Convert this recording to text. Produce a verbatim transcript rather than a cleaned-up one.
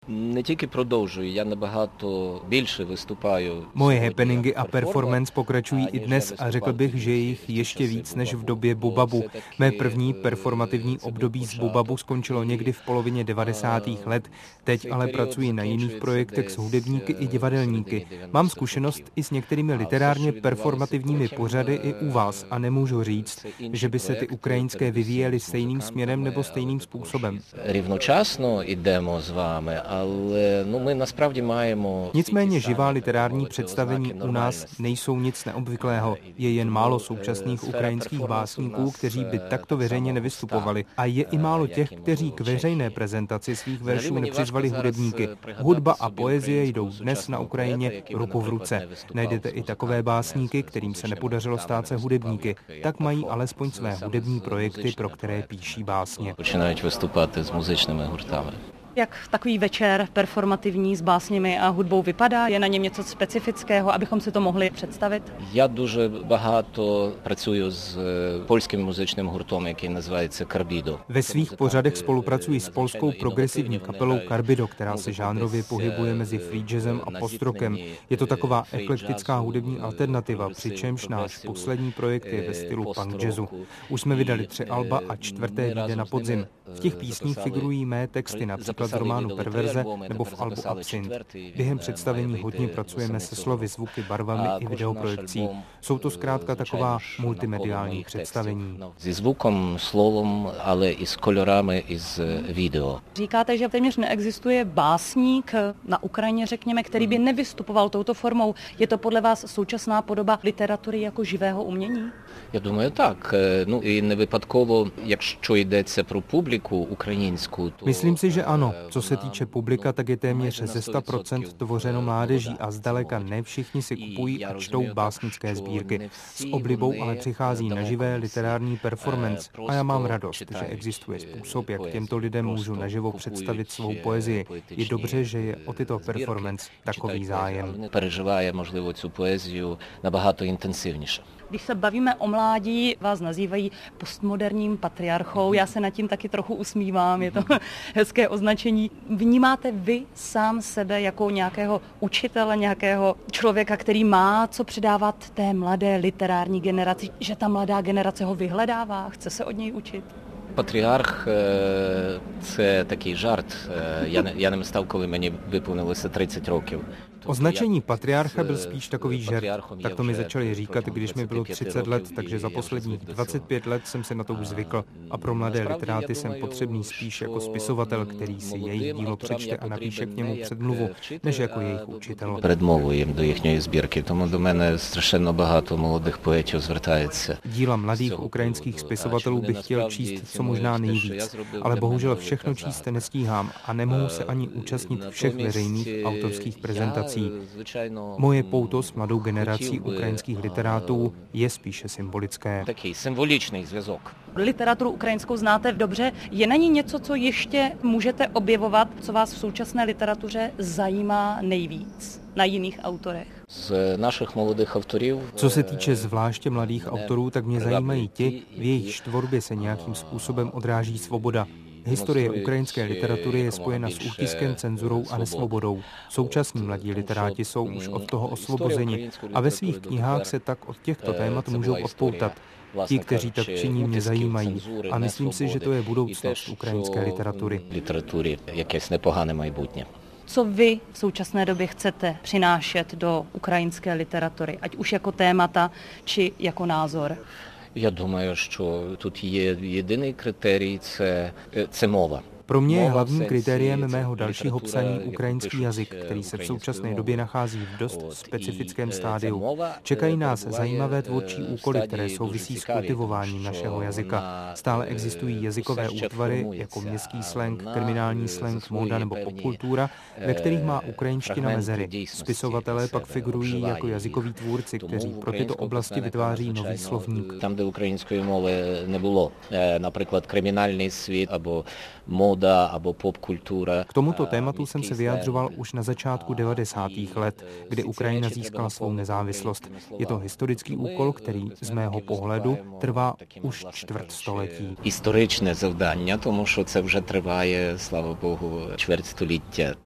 Не тільки продовжую, я набагато більше виступаю. Moje happeningy a performance pokračují i dnes a řekl bych, že je jich ještě víc než v době Bubabu. Mé první performativní období z Bubabu skončilo někdy v polovině devadesátých let. Teď ale pracuji na jiných projektech s hudebníky i divadelníky. Mám zkušenost i s některými literárně performativními pořady i u vás a nemůžu říct, že by se ty ukrajinské vyvíjely stejným směrem nebo stejným způsobem. Rівночасно jdeme s vámi, ale no my naspravdě máme. Nicméně živá literární představení u nás nejsou nic neobvyklého. Je jen málo současných ukrajinských básníků, kteří by takto veřejně nevystupovali. A je i málo těch, kteří k veřejné prezentaci svých veršů nepřizvali hudebníky. Hudba a poezie jdou dnes na Ukrajině ruku v ruce. Najdete i takové básníky, kterým se nepodařilo stát se hudebníky. Tak mají alespoň své hudební projekty, pro které píší básně. Počínají vystupovat s muzycznymi hurtami. Jak takový večer performativní s básněmi a hudbou vypadá? Je na něm něco specifického, abychom si to mohli představit? Já дуже багато pracuji s polským muzycznym hurtem, který nazývající Karbido. Ve svých pořadech spolupracuji s polskou progresivní kapelou Karbido, která se žánrově pohybuje mezi free jazzem a post-rockem. Je to taková eklektická hudební alternativa, přičemž náš poslední projekt je ve stylu punk jazzu. Už jsme vydali tři alba a čtvrté vyjde na podzim. V těch písních figurují mé texty, například z románu Perverze nebo v albu Absint. Během představení hodně pracujeme se slovy, zvuky, barvami i videoprojekcí. Jsou to zkrátka taková multimediální představení. Se zvukem, slovem, ale i s kolorami, i s video. Říkáte, že téměř neexistuje básník na Ukrajině, řekněme, který by nevystupoval touto formou. Je to podle vás současná podoba literatury jako živého umění? Já думаю, tak. No i nevypadkovo, якщо йдеться про публіку українську. Myslím si, že ano. Co se týče publika, tak je téměř ze sto procent tvořeno mládeží a zdaleka ne všichni si kupují a čtou básnické sbírky. S oblibou ale přichází na živé literární performance a já mám radost, že existuje způsob, jak těmto lidem můžu naživo představit svou poezii. Je dobře, že je o tyto performance takový zájem. Переживає, можливо, цю поезію набагато інтенсивніше. Když se bavíme o mládí, vás nazývají postmoderním patriarchou. Já se nad tím taky trochu usmívám, je to hezké označení. Vnímáte vy sám sebe jako nějakého učitele, nějakého člověka, který má co předávat té mladé literární generaci, že ta mladá generace ho vyhledává, chce se od něj učit? Патріарх – це такий жарт. Я, я ним став, коли мені виповнилося тридцять років. Označení patriarcha byl spíš takový žert. Tak to mi začali říkat, když mi bylo třicet let, takže za posledních dvacet pět let jsem se na to už zvykl. A pro mladé literáty jsem potřebný spíš jako spisovatel, který si jejich dílo přečte a napíše k němu předmluvu, než jako jejich učitel. Предмову їм до їхньої збірки, тому до мене страшенно багато молодих поетів звертається. Díla mladých ukrajinských spisovatelů bych chtěl číst co možná nejvíc, ale bohužel všechno číst nestíhám a nemohu se ani účastnit všech veřejných autorských prezentací. Moje pouto s mladou generací ukrajinských literátů je spíše symbolické. Taký symboličný zv'язок. Literaturu ukrajinskou znáte dobře. Je na ní něco, co ještě můžete objevovat, co vás v současné literatuře zajímá nejvíc na jiných autorech? Z našich mladých autorů. Co se týče zvláště mladých autorů, tak mě zajímají ti, v jejich tvorbě se nějakým způsobem odráží svoboda. Historie ukrajinské literatury je spojena s útiskem, cenzurou a nesvobodou. Současní mladí literáti jsou už od toho osvobozeni a ve svých knihách se tak od těchto témat můžou odpoutat. Ti, kteří tak činí, mě zajímají a myslím si, že to je budoucnost ukrajinské literatury. Literatury, jakési nepogane майбутнє. Co vy v současné době chcete přinášet do ukrajinské literatury, ať už jako témata, či jako názor? Я думаю, що тут є єдиний критерій – це, це мова. Pro mě je hlavním kritériem mého dalšího psaní ukrajinský jazyk, který se v současné době nachází v dost specifickém stádiu. Čekají nás zajímavé tvůrčí úkoly, které souvisí s kultivováním našeho jazyka. Stále existují jazykové útvary, jako městský slang, kriminální slang, móda nebo popkultura, ve kterých má ukrajinština mezery. Spisovatelé pak figurují jako jazykoví tvůrci, kteří pro tyto oblasti vytváří nový slovník. Tam, kde ukrajinské mowy nebylo, například kriminální svět nebo móda nebo popkultura. K tomuto tématu jsem se vyjadřoval už na začátku devadesátých let, kdy Ukrajina získala svou nezávislost. Je to historický úkol, který z mého pohledu trvá už čtvrt století. Історичне завдання, тому що це вже триває, слава Богу, чверть століття.